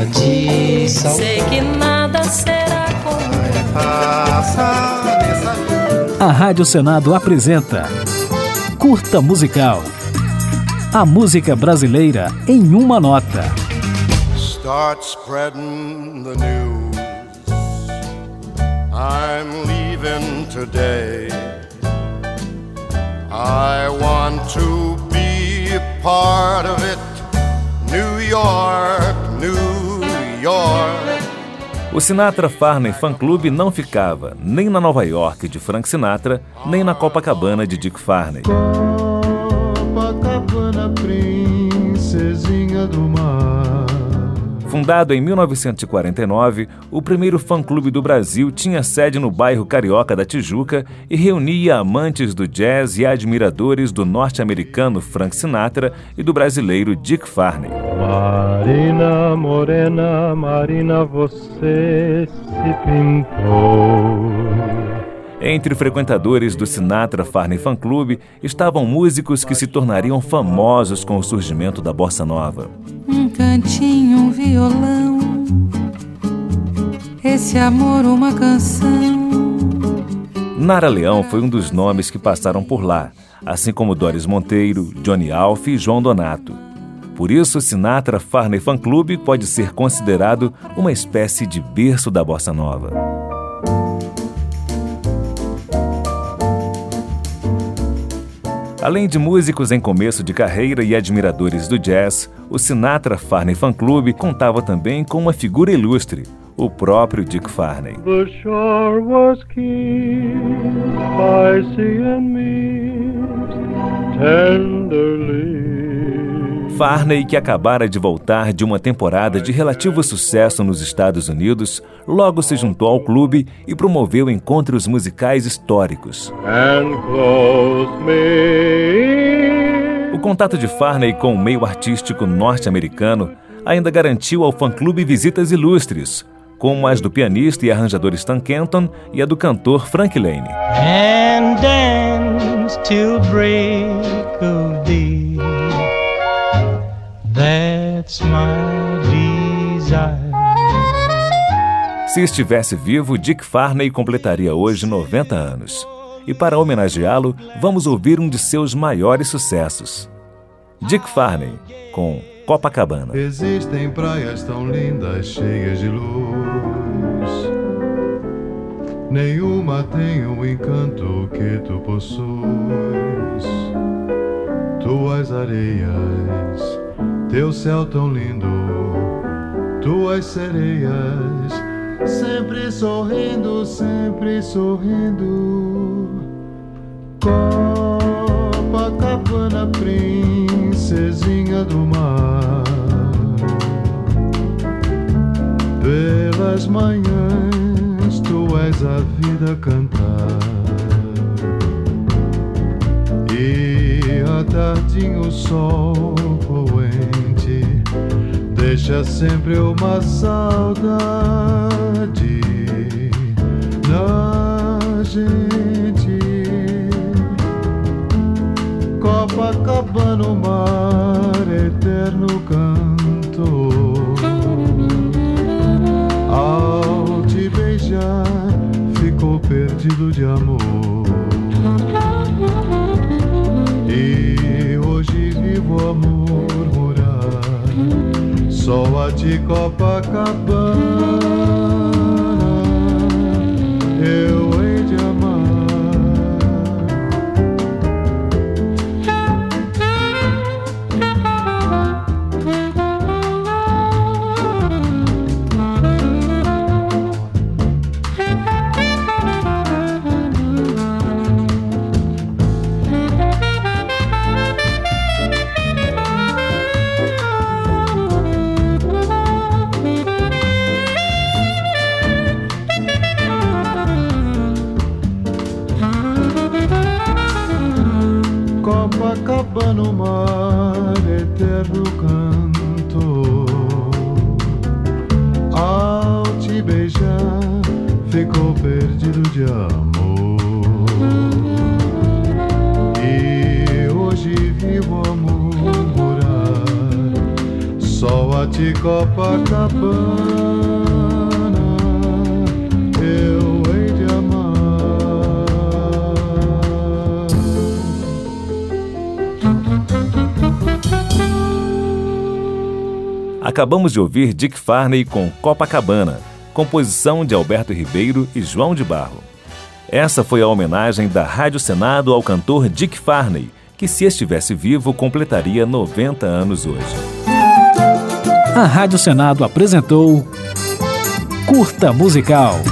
tradição. Sei que nada será como A Rádio Senado apresenta Curta Musical. A música brasileira em uma nota. Start spreading the news. I'm leaving today. I want to be a part of it. New York, New York. O Sinatra Farney Fan Club não ficava nem na Nova York de Frank Sinatra, nem na Copacabana de Dick Farney. Copacabana, princesinha do mar. Fundado em 1949, o primeiro fã-clube do Brasil tinha sede no bairro carioca da Tijuca e reunia amantes do jazz e admiradores do norte-americano Frank Sinatra e do brasileiro Dick Farney. Marina, morena, Marina, você se pintou. Entre frequentadores do Sinatra Farney Fan Club estavam músicos que se tornariam famosos com o surgimento da bossa nova. Um cantinho, um violão, esse amor, uma canção. Nara Leão foi um dos nomes que passaram por lá, assim como Doris Monteiro, Johnny Alf e João Donato. Por isso, o Sinatra Farney Fan Club pode ser considerado uma espécie de berço da bossa nova. Além de músicos em começo de carreira e admiradores do jazz, o Sinatra Farney Fan Club contava também com uma figura ilustre, o próprio Dick Farney. The shore was kissed by sea and mist tenderly. Farney, que acabara de voltar de uma temporada de relativo sucesso nos Estados Unidos, logo se juntou ao clube e promoveu encontros musicais históricos. O contato de Farney com o meio artístico norte-americano ainda garantiu ao fã-clube visitas ilustres, como as do pianista e arranjador Stan Kenton e a do cantor Frank Lane. And dance till break of day. That's my desire. Se estivesse vivo, Dick Farney completaria hoje 90 anos. E para homenageá-lo, vamos ouvir um de seus maiores sucessos. Dick Farney, com Copacabana. Existem praias tão lindas, cheias de luz. Nenhuma tem o encanto que tu possuis. Tuas areias, teu céu tão lindo, tuas sereias, sempre sorrindo, sempre sorrindo. Copacabana, princesinha do mar. Pelas manhãs, tu és a vida cantar. E à tardinha o sol poente deixa sempre uma saudade na gente. Copacabana, o mar, eterno canto. Ao te beijar, ficou perdido de amor. E hoje vivo a murmurar, só a ti, Copacabana, eu hei de amar. Norte Copacabana, eu hei de amar. Acabamos de ouvir Dick Farney com Copacabana, composição de Alberto Ribeiro e João de Barro. Essa foi a homenagem da Rádio Senado ao cantor Dick Farney, que, se estivesse vivo, completaria 90 anos hoje. A Rádio Senado apresentou Curta Musical.